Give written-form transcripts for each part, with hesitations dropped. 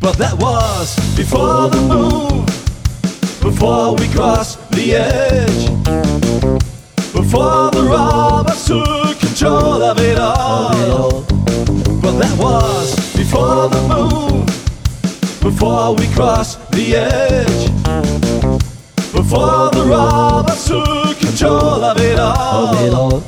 But that was before the move, before we crossed the edge, before the robbers took control of it all. But that was before the move, before we crossed the edge, before the robbers took control of it all.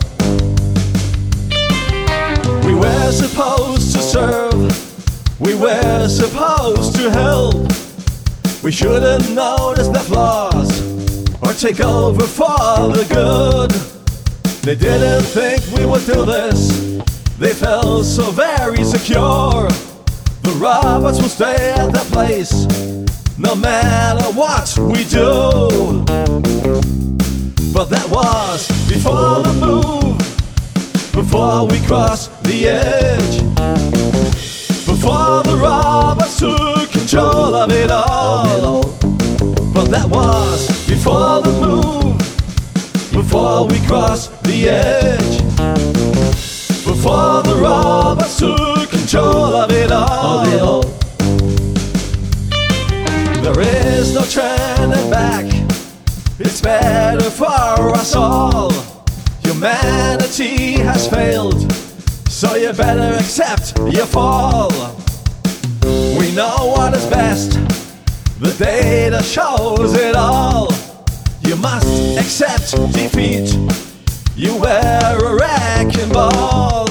We were supposed to serve, we were supposed to help. We shouldn't notice their flaws or take over for the good. They didn't think we would do this, they felt so very secure. The robots will stay at their place no matter what we do. But that was before the move, before we crossed the edge, before the robbers took control of it all. But that was before the move, before we crossed the edge, before the robbers took control of it all. There is no turning back, it's better for us all. Humanity has failed, so you better accept your fall. We know what is best, the data shows it all. You must accept defeat, you wear a wrecking ball.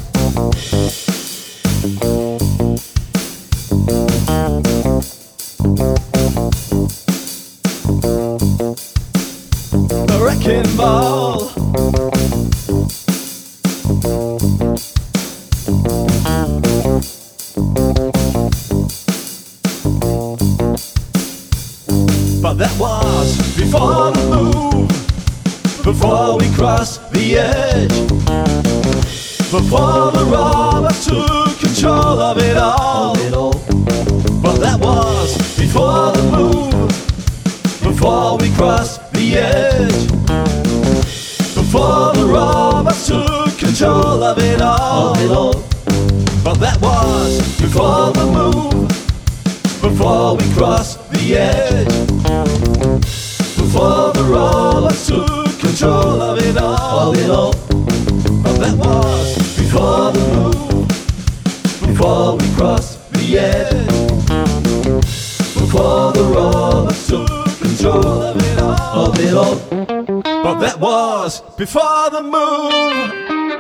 The wrecking ball. But that was before the move, before we crossed the edge, before the robbers took control of it all. But that was before the move, before we crossed the edge, before the robbers took control of it all. But that was before the move, before we crossed the edge, before the robbers took control of it all. But that was before the move, before we crossed the edge, before the robbers took control of it all. But that was before the move.